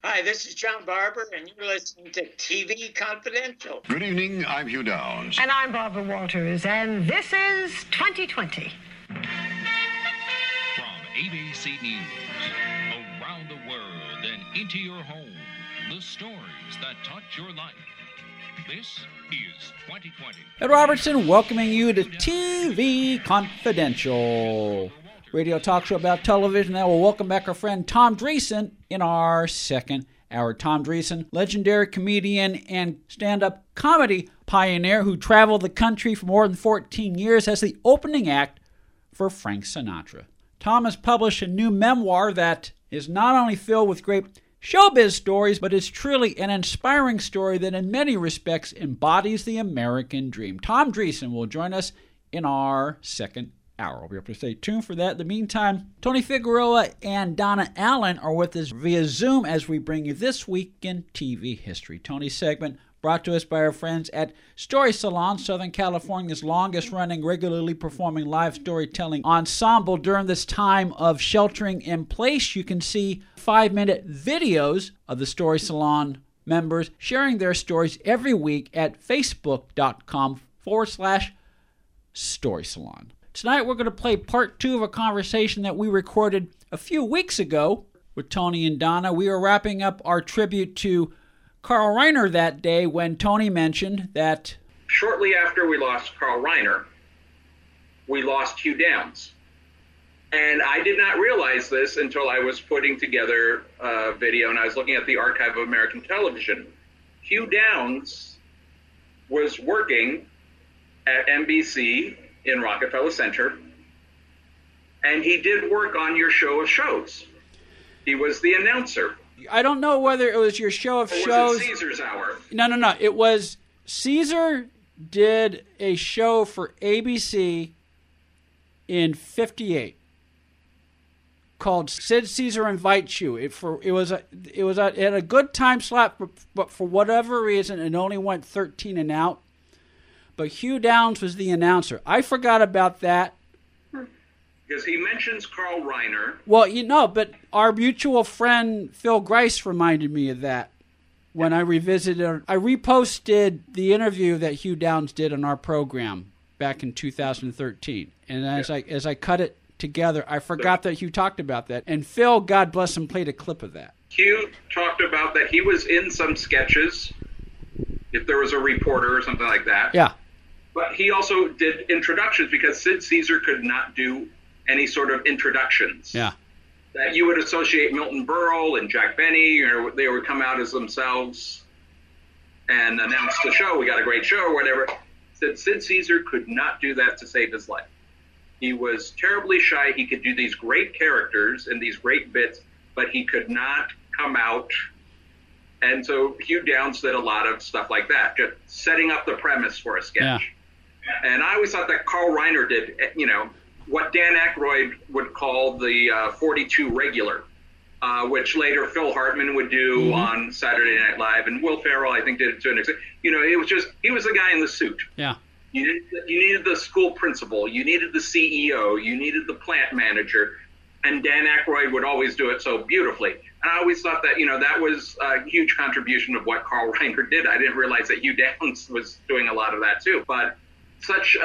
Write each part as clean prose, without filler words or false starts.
Hi, this is John Barber, and you're listening to TV Confidential. Good evening, I'm Hugh Downs. And I'm Barbara Walters, and this is 2020. From ABC News, around the world and into your home, the stories that touch your life. This is 2020. Ed Robertson welcoming you to TV Confidential, radio talk show about television that will welcome back our friend Tom Dreesen in our second hour. Tom Dreesen, legendary comedian and stand-up comedy pioneer who traveled the country for more than 14 years as the opening act for Frank Sinatra. Tom has published a new memoir that is not only filled with great showbiz stories, but is truly an inspiring story that in many respects embodies the American dream. Tom Dreesen will join us in our second hour. We'll be able to stay tuned for that. In the meantime, Tony Figueroa and Donna Allen are with us via Zoom as we bring you This Week in TV History. Tony's segment brought to us by our friends at Story Salon, Southern California's longest-running, regularly performing live storytelling ensemble. During this time of sheltering in place, you can see 5-minute videos of the Story Salon members sharing their stories every week at facebook.com/Story Salon. Tonight we're going to play part 2 of a conversation that we recorded a few weeks ago with Tony and Donna. We are wrapping up our tribute to Carl Reiner that day when Tony mentioned that shortly after we lost Carl Reiner, we lost Hugh Downs. And I did not realize this until I was putting together a video and I was looking at the Archive of American Television. Hugh Downs was working at NBC in Rockefeller Center, and he did work on your show of shows. He was the announcer. I don't know whether it was your show of shows. Was it Caesar's Hour? No. It was Caesar did a show for ABC in '58 called Sid Caesar Invites You. It had a good time slot, but for whatever reason, it only went 13 and out. But Hugh Downs was the announcer. I forgot about that. Because he mentions Carl Reiner. Well, but our mutual friend Phil Grice reminded me of that when I revisited. I reposted the interview that Hugh Downs did on our program back in 2013. And as I cut it together, I forgot that Hugh talked about that. And Phil, God bless him, played a clip of that. Hugh talked about that he was in some sketches, if there was a reporter or something like that. Yeah. But he also did introductions because Sid Caesar could not do any sort of introductions. Yeah. That you would associate Milton Berle and Jack Benny, or they would come out as themselves and announce the show. We got a great show or whatever. Sid Caesar could not do that to save his life. He was terribly shy. He could do these great characters and these great bits, but he could not come out. And so Hugh Downs did a lot of stuff like that, just setting up the premise for a sketch. Yeah. And I always thought that Carl Reiner did, what Dan Aykroyd would call the 42 regular, which later Phil Hartman would do on Saturday Night Live, and Will Ferrell, I think, did it to an extent. It was just, he was the guy in the suit. Yeah. You needed the school principal, you needed the CEO, you needed the plant manager, and Dan Aykroyd would always do it so beautifully. And I always thought that, that was a huge contribution of what Carl Reiner did. I didn't realize that Hugh Downs was doing a lot of that too. But such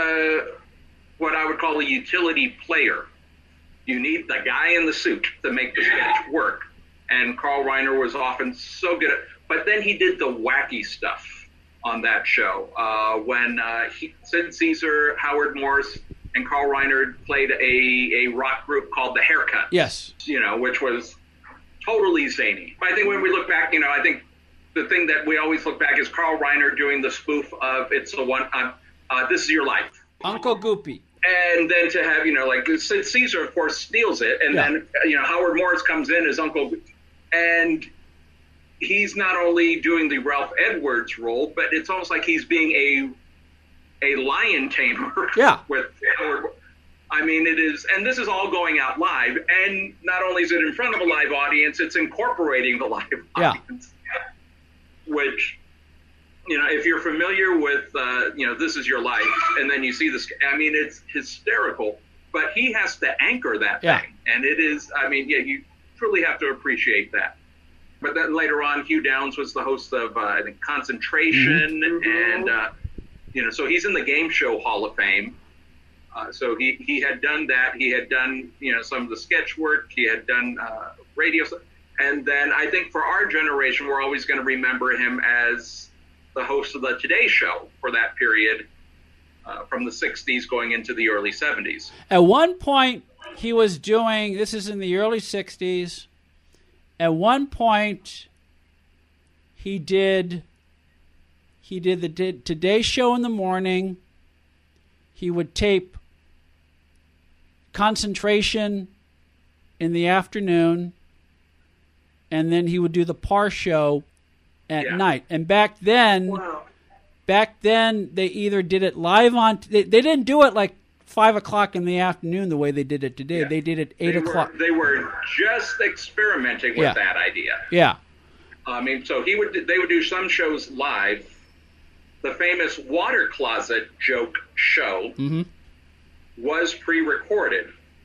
what I would call a utility player. You need the guy in the suit to make the sketch work. And Carl Reiner was often so good at it. But then he did the wacky stuff on that show. When Sid Caesar, Howard Morris, and Carl Reiner played a rock group called The Haircut. Yes. Which was totally zany. But I think when we look back, I think the thing that we always look back is Carl Reiner doing the spoof of It's the One, This Is Your Life. Uncle Goopy. And then to have, Sid Caesar, of course, steals it. And then, Howard Morris comes in as Uncle. And he's not only doing the Ralph Edwards role, but it's almost like he's being a lion tamer. Yeah. With Howard. I mean, it is, and this is all going out live. And not only is it in front of a live audience, it's incorporating the live audience. Which, if you're familiar with, This Is Your Life, and then you see this, it's hysterical, but he has to anchor that thing. And it is, you truly have to appreciate that. But then later on, Hugh Downs was the host of, I think, Concentration, and, so he's in the Game Show Hall of Fame. So he had done that. He had done, some of the sketch work. He had done radio stuff. And then I think for our generation, we're always going to remember him as the host of the Today Show for that period, from the 60s going into the early 70s. At one point, he was doing, this is in the early 60s, at one point, he did the Today Show in the morning. He would tape Concentration in the afternoon, and then he would do the Parr Show at night. And back then, they either did it live on. They didn't do it like 5 o'clock in the afternoon the way they did it today. Yeah. They did it 8 o'clock. They were just experimenting with that idea. Yeah. So they would do some shows live. The famous Water Closet joke show was pre-recorded,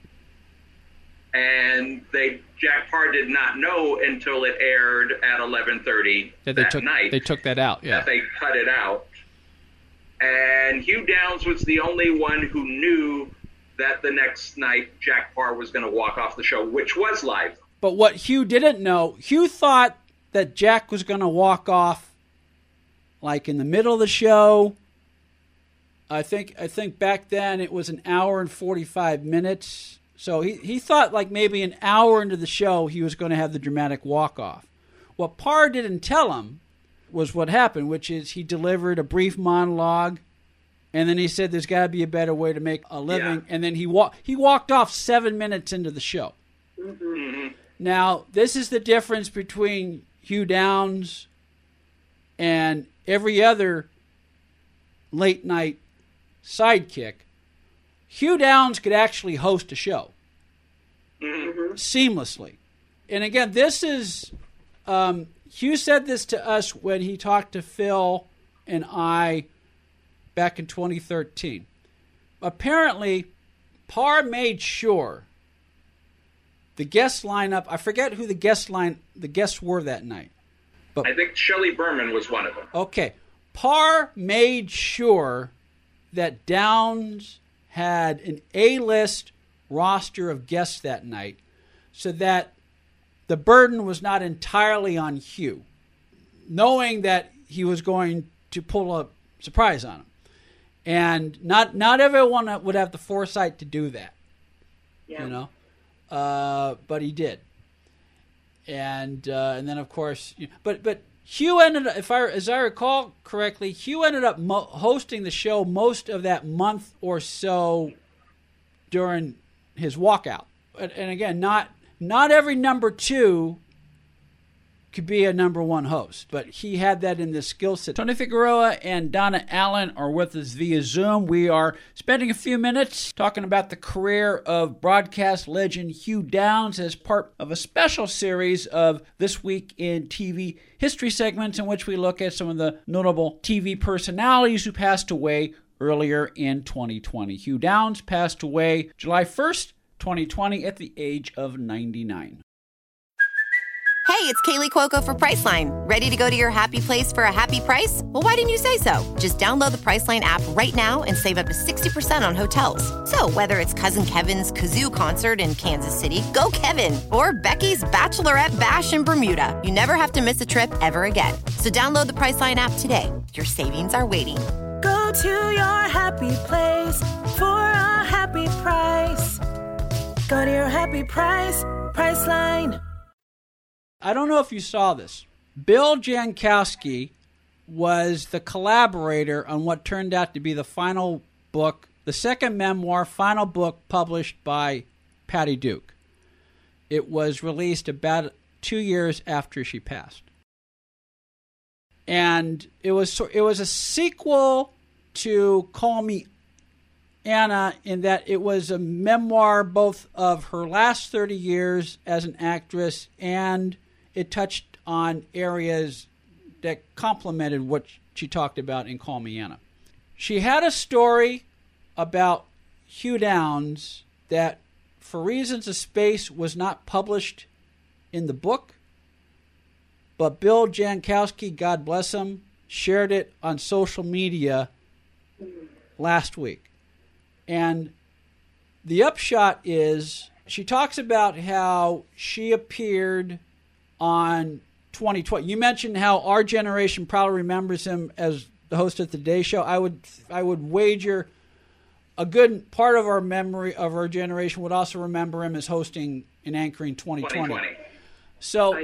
and Jack Parr did not know until it aired at 11:30 that night. They took that out. Yeah, that they cut it out, and Hugh Downs was the only one who knew that the next night Jack Parr was going to walk off the show, which was live. But what Hugh didn't know, Hugh thought that Jack was going to walk off like in the middle of the show. I think back then it was an hour and 45 minutes. So he thought like maybe an hour into the show he was going to have the dramatic walk-off. What Parr didn't tell him was what happened, which is he delivered a brief monologue, and then he said there's got to be a better way to make a living, and then he walked off 7 minutes into the show. Mm-hmm. Now, this is the difference between Hugh Downs and every other late-night sidekick. Hugh Downs could actually host a show seamlessly. And again, this is, Hugh said this to us when he talked to Phil and I back in 2013. Apparently, Parr made sure the guest lineup, I forget who the guests were that night. But I think Shelley Berman was one of them. Okay. Parr made sure that Downs had an A-list roster of guests that night so that the burden was not entirely on Hugh, knowing that he was going to pull a surprise on him. And not everyone would have the foresight to do that, but he did. And then, of course, but Hugh ended up, as I recall correctly, Hugh ended up hosting the show most of that month or so during his walkout. And again, not every number two could be a number one host, but he had that in the skill set. Tony Figueroa and Donna Allen are with us via Zoom. We are spending a few minutes talking about the career of broadcast legend Hugh Downs as part of a special series of This Week in TV history segments in which we look at some of the notable TV personalities who passed away earlier in 2020. Hugh Downs passed away July 1st, 2020 at the age of 99. Hey, it's Kaylee Cuoco for Priceline. Ready to go to your happy place for a happy price? Well, why didn't you say so? Just download the Priceline app right now and save up to 60% on hotels. So whether it's Cousin Kevin's Kazoo Concert in Kansas City, go Kevin, or Becky's Bachelorette Bash in Bermuda, you never have to miss a trip ever again. So download the Priceline app today. Your savings are waiting. Go to your happy place for a happy price. Go to your happy price, Priceline. I don't know if you saw this. Bill Jankowski was the collaborator on what turned out to be the final book, the second memoir, final book published by Patty Duke. It was released about 2 years after she passed. And it was a sequel to Call Me Anna in that it was a memoir both of her last 30 years as an actress, and it touched on areas that complemented what she talked about in Call Me Anna. She had a story about Hugh Downs that, for reasons of space, was not published in the book. but Bill Jankowski, God bless him, shared it on social media last week. And the upshot is she talks about how she appeared on 2020. You mentioned how our generation probably remembers him as the host of the Today Show. I would wager a good part of our memory of our generation would also remember him as hosting and anchoring 2020. So,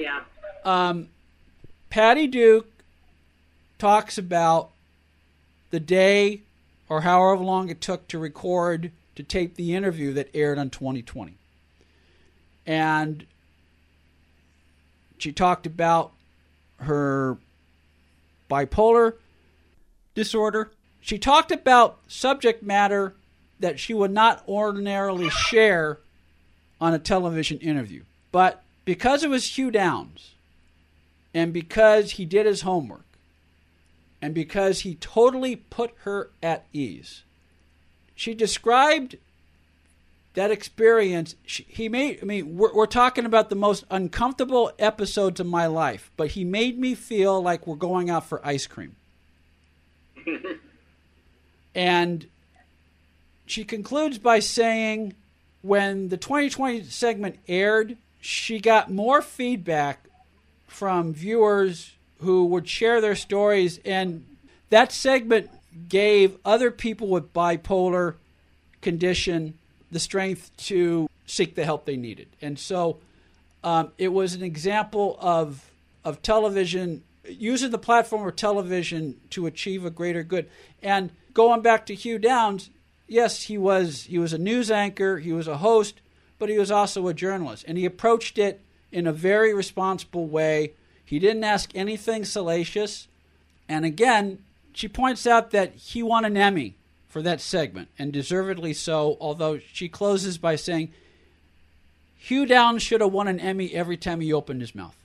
Patty Duke talks about the day or however long it took to tape the interview that aired on 2020. And she talked about her bipolar disorder. She talked about subject matter that she would not ordinarily share on a television interview. But because it was Hugh Downs, and because he did his homework, and because he totally put her at ease, she described that experience. We're talking about the most uncomfortable episodes of my life, but he made me feel like we're going out for ice cream. And she concludes by saying when the 2020 segment aired, she got more feedback from viewers who would share their stories, and that segment gave other people with bipolar condition the strength to seek the help they needed. And so it was an example of television, using the platform of television to achieve a greater good. And going back to Hugh Downs, yes, he was a news anchor, he was a host, but he was also a journalist. And he approached it in a very responsible way. He didn't ask anything salacious. And again, she points out that he won an Emmy for that segment, and deservedly so, although she closes by saying Hugh Downs should have won an Emmy every time he opened his mouth.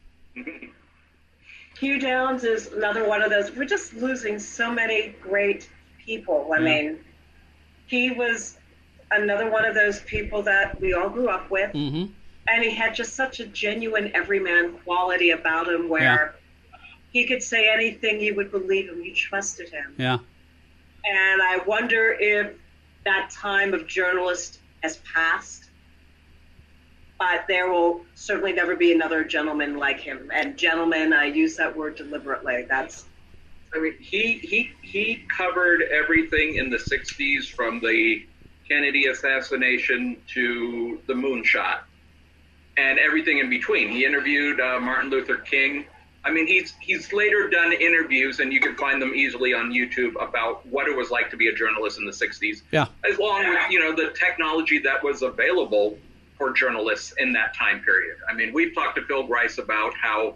Hugh Downs is another one of those. We're just losing so many great people. I mean, he was another one of those people that we all grew up with. Mm-hmm. And he had just such a genuine everyman quality about him where he could say anything, you would believe him, you trusted him. Yeah. And I wonder if that time of journalist has passed. But there will certainly never be another gentleman like him. And gentleman, I use that word deliberately. He covered everything in the 60s, from the Kennedy assassination to the moonshot and everything in between. He interviewed Martin Luther King. I mean, he's later done interviews, and you can find them easily on YouTube, about what it was like to be a journalist in the 60s. Yeah. As long with, the technology that was available for journalists in that time period. I mean, we've talked to Phil Grice about how,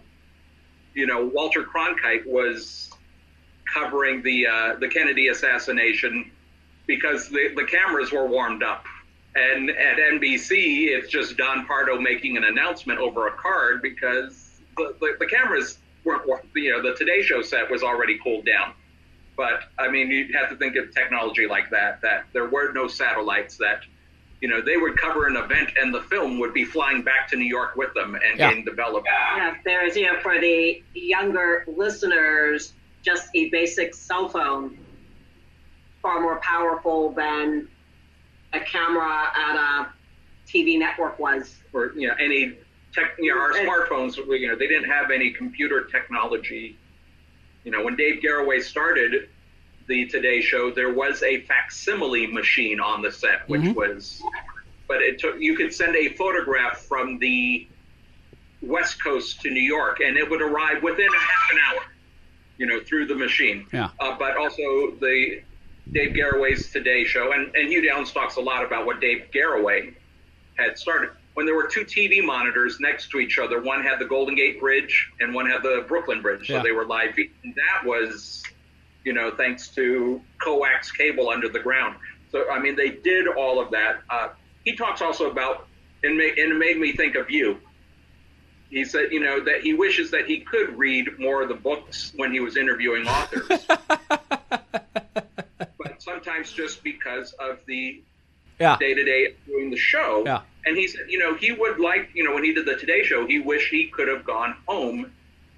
Walter Cronkite was covering the Kennedy assassination because the cameras were warmed up. And at NBC, it's just Don Pardo making an announcement over a card because the cameras weren't, the Today Show set was already cooled down. But, I mean, you have to think of technology like that there were no satellites, that, they would cover an event and the film would be flying back to New York with them and getting developed. Yeah, there's, for the younger listeners, just a basic cell phone, far more powerful than a camera at a TV network was. Or, any our smartphones, they didn't have any computer technology. When Dave Garroway started the Today Show, there was a facsimile machine on the set, which was, but you could send a photograph from the West Coast to New York, and it would arrive within a half an hour, through the machine. Yeah. But also the Dave Garroway's Today Show, and Hugh Downs talks a lot about what Dave Garroway had started. When there were two TV monitors next to each other, one had the Golden Gate Bridge and one had the Brooklyn Bridge, so they were live. And that was, thanks to coax cable under the ground. So, I mean, they did all of that. He talks also about, and it made me think of you. He said, that he wishes that he could read more of the books when he was interviewing authors. But sometimes just because of the day-to-day doing the show. Yeah. And he said, he would like, when he did the Today Show, he wished he could have gone home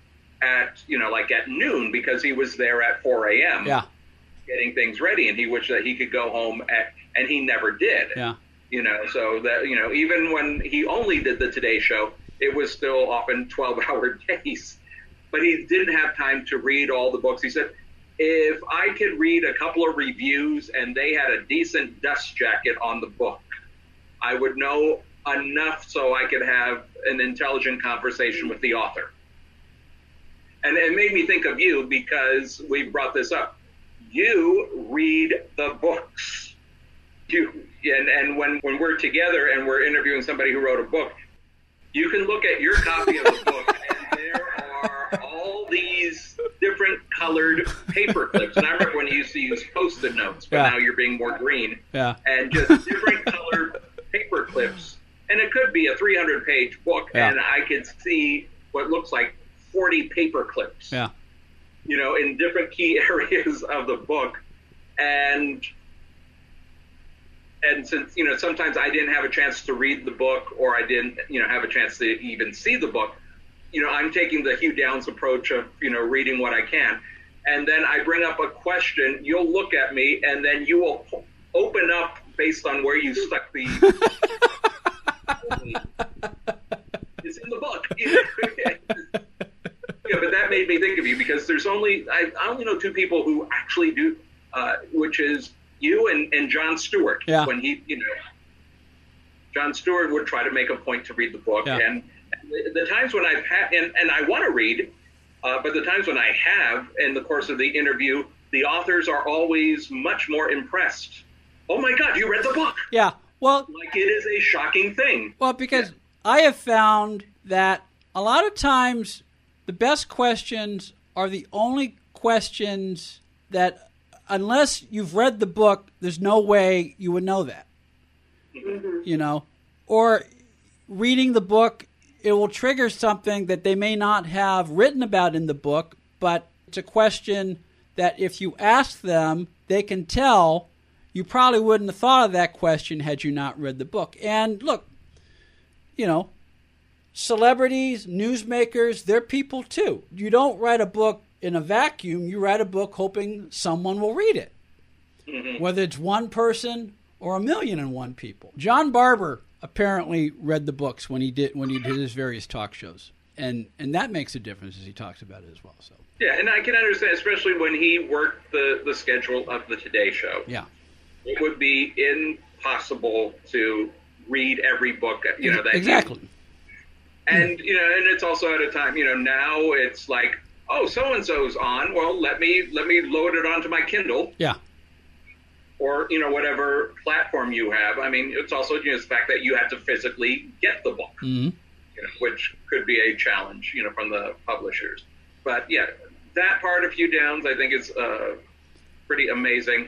at, like at noon because he was there at 4 a.m. Yeah. Getting things ready, and he wished that he could go home and he never did. Yeah. So that, even when he only did the Today Show, it was still often 12-hour days. But he didn't have time to read all the books. He said, if I could read a couple of reviews and they had a decent dust jacket on the book, I would know enough so I could have an intelligent conversation with the author. And it made me think of you because we brought this up. You read the books. And when we're together and we're interviewing somebody who wrote a book, you can look at your copy of the book and there are all these different colored paper clips. And I remember when you used to use Post-it notes, but now you're being more green. Yeah. And just different colored paper clips. And it could be a 300-page book, and I could see what looks like 40 paper clips. Yeah. In different key areas of the book. And since, sometimes I didn't have a chance to read the book or I didn't, have a chance to even see the book, I'm taking the Hugh Downs approach of, reading what I can. And then I bring up a question, you'll look at me, and then you will open up based on where you stuck the... It's in the book. Yeah, but that made me think of you because there's I only know two people who actually do, which is you and Jon Stewart. Yeah. When he, Jon Stewart would try to make a point to read the book, and the times when I've had, and I want to read, but the times when I have in the course of the interview, the authors are always much more impressed. Oh my God, you read the book! Yeah, well, like it is a shocking thing. Well, because I have found that a lot of times the best questions are the only questions that, unless you've read the book, there's no way you would know that. Mm-hmm. Or reading the book, it will trigger something that they may not have written about in the book, but it's a question that if you ask them, they can tell you probably wouldn't have thought of that question had you not read the book. And look, celebrities, newsmakers, they're people too. You don't write a book in a vacuum. You write a book hoping someone will read it, whether it's one person or 1,000,001 people. John Barber apparently read the books when he did his various talk shows, and that makes a difference as he talks about it as well. So yeah, and I can understand, especially when he worked the schedule of the Today Show. Yeah, it would be impossible to read every book. That exactly. And, and it's also at a time, now it's like, oh, so-and-so's on. Well, let me load it onto my Kindle. Yeah. Or, whatever platform you have. I mean, it's also the fact that you have to physically get the book, which could be a challenge, from the publishers. But, yeah, that part of Hugh Downs, I think, is pretty amazing.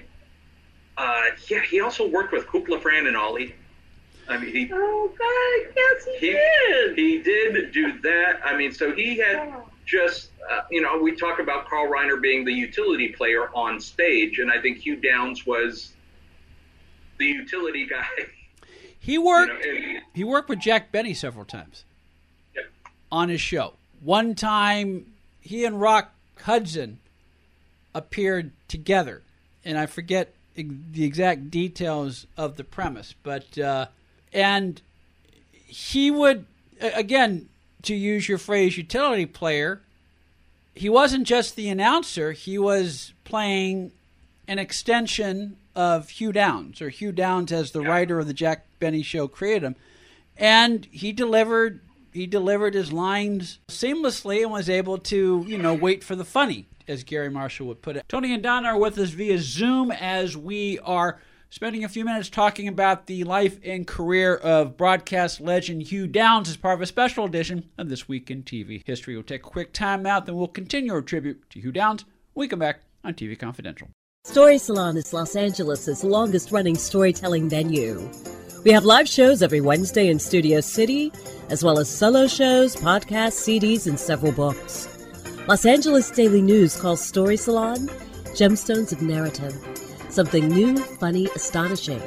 He also worked with Kukla, Fran, and Ollie. I mean, oh, God, yes, he did. He did do that. I mean, so he had just, we talk about Carl Reiner being the utility player on stage, and I think Hugh Downs was the utility guy. He worked with Jack Benny several times on his show. One time, he and Rock Hudson appeared together, and I forget the exact details of the premise, but and he would, again, to use your phrase, utility player, he wasn't just the announcer, he was playing an extension of Hugh Downs, or Hugh Downs as the writer of the Jack Benny Show created him, and he delivered his lines seamlessly and was able to, wait for the funny, as Gary Marshall would put it. Tony and Donna are with us via Zoom as we are spending a few minutes talking about the life and career of broadcast legend Hugh Downs as part of a special edition of This Week in TV History. We'll take a quick time out, then we'll continue our tribute to Hugh Downs when we come back on TV Confidential. Story Salon is Los Angeles' longest-running storytelling venue. We have live shows every Wednesday in Studio City, as well as solo shows, podcasts, CDs, and several books. Los Angeles Daily News calls Story Salon Gemstones of Narrative. Something new, funny, astonishing.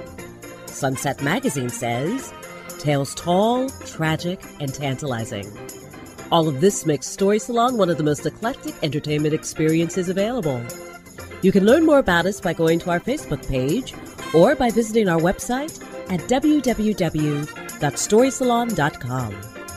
Sunset Magazine says tales tall, tragic, and tantalizing. All of this makes Story Salon one of the most eclectic entertainment experiences available. You can learn more about us by going to our Facebook page or by visiting our website at www.storysalon.com.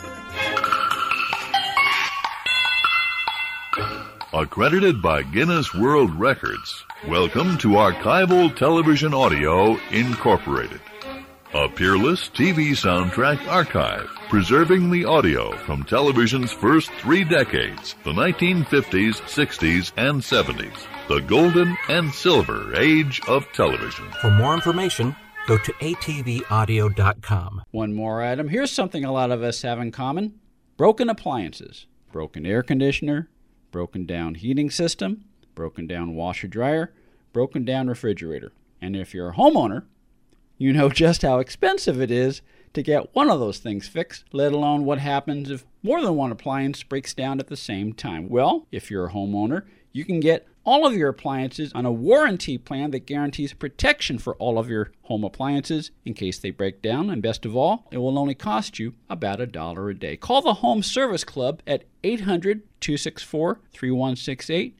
Accredited by Guinness World Records, welcome to Archival Television Audio Incorporated, a peerless TV soundtrack archive, preserving the audio from television's first 3 decades, the 1950s, 60s, and 70s, the golden and silver age of television. For more information, go to atvaudio.com. One more item. Here's something a lot of us have in common. Broken appliances. Broken air conditioner, broken down heating system, broken down washer dryer, broken down refrigerator. And if you're a homeowner, you know just how expensive it is to get one of those things fixed, let alone what happens if more than one appliance breaks down at the same time. Well, if you're a homeowner, you can get all of your appliances on a warranty plan that guarantees protection for all of your home appliances in case they break down. And best of all, it will only cost you about $1 a day. Call the Home Service Club at 800-264-3168,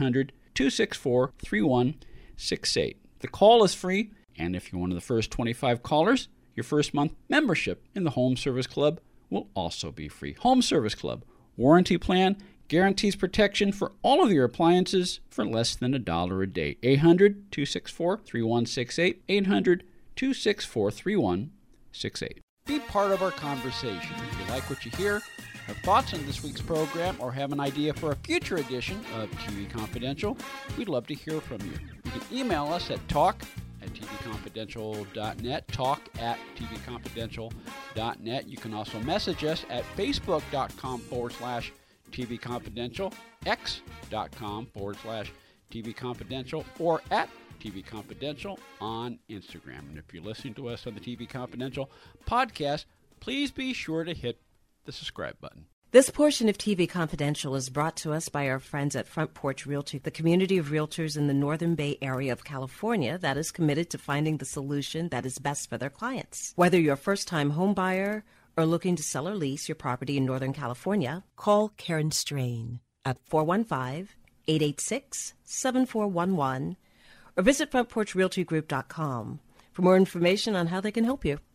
800-264-3168. The call is free, and if you're one of the first 25 callers, your first month membership in the Home Service Club will also be free. Home Service Club, warranty plan, guarantees protection for all of your appliances for less than $1 a day. 800-264-3168, 800-264-3168. Be part of our conversation. If you like what you hear, have thoughts on this week's program, or have an idea for a future edition of TV Confidential, we'd love to hear from you. You can email us at talk@tvconfidential.net, talk@tvconfidential.net. You can also message us at facebook.com/TV Confidential, x.com/TV Confidential, or at TV Confidential on Instagram. And if you're listening to us on the TV Confidential podcast, please be sure to hit the subscribe button. This portion of TV Confidential is brought to us by our friends at Front Porch Realty, the community of realtors in the Northern Bay area of California that is committed to finding the solution that is best for their clients. Whether you're a first-time home buyer or looking to sell or lease your property in Northern California, call Karen Strain at 415-886-7411 or visit frontporchrealtygroup.com for more information on how they can help you.